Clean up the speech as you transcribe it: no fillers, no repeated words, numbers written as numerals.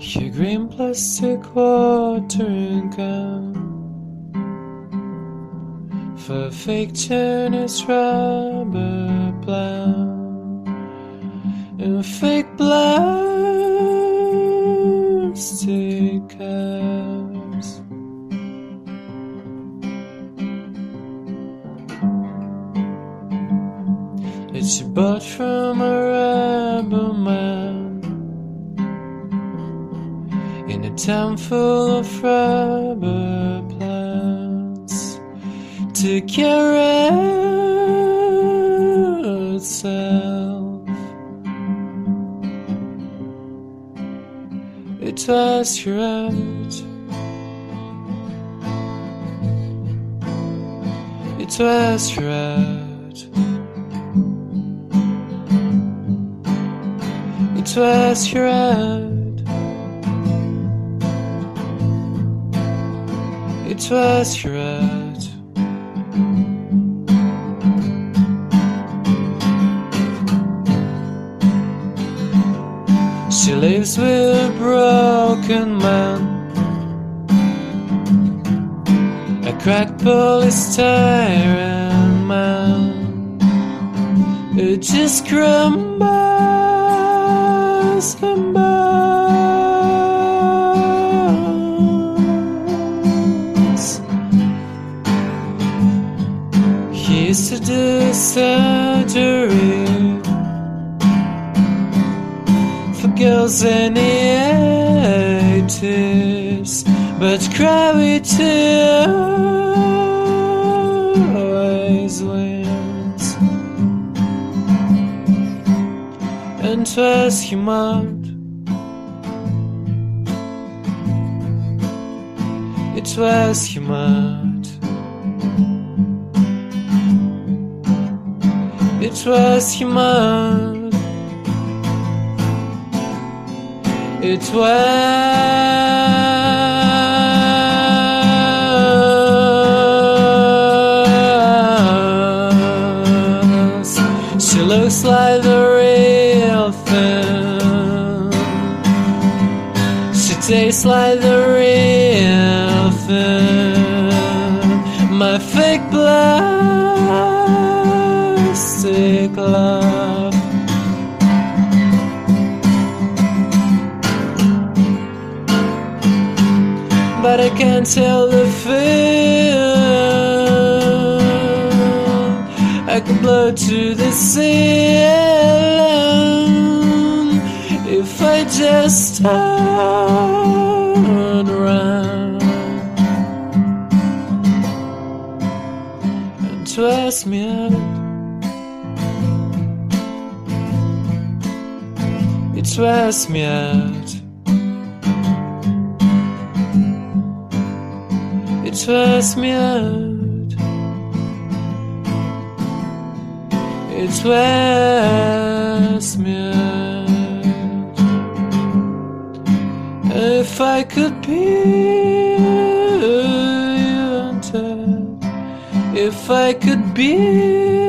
Your green plastic watering can for fake Chinese rubber plant and fake plastic caps. That you bought from a rubber man in a town full of rubber plants to care itself. It was your right. It was your right. It was your right. It was your right. She lives with a broken man, a cracked polystyrene man who just crumbles and burns. He used to do surgery for girls in the 80s, but gravity always wins. And 'twas human. It was human. It was human. It was. She looks like the real thing. She tastes like the real thing. My fake plastic love. But I can't tell the feel. I can blow to the ceiling if I just turn around and twist me out. It twists me out. It twists me out. It twists me out. If I could be you, if I could be